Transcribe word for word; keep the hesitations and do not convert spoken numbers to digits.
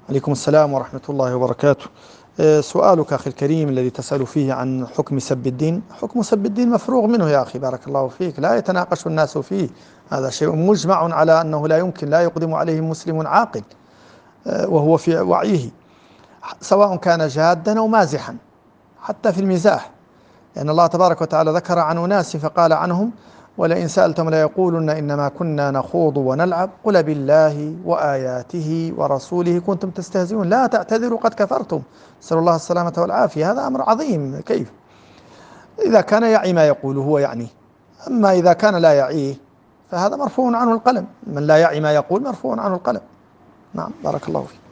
عليكم السلام ورحمة الله وبركاته. آه، سؤالك أخي الكريم الذي تسأل فيه عن حكم سب الدين، حكم سب الدين مفروغ منه يا أخي، بارك الله فيك، لا يتناقش الناس فيه. هذا شيء مجمع على أنه لا يمكن، لا يقدم عليه مسلم عاقل آه، وهو في وعيه، سواء كان جادا أو مازحا، حتى في المزاح. لأن الله تبارك وتعالى ذكر عن أناس فقال عنهم: ولئن سألتم ليقولن إنما كنا نخوض ونلعب قل بالله وآياته ورسوله كنتم تستهزئون لا تعتذروا قد كفرتم. نسأل الله السلامة والعافية. هذا أمر عظيم. كيف إذا كان يعي ما يقول هو يعني؟ أما إذا كان لا يعيه فهذا مرفوع عنه القلم. من لا يعي ما يقول مرفوع عنه القلم. نعم، بارك الله فيك.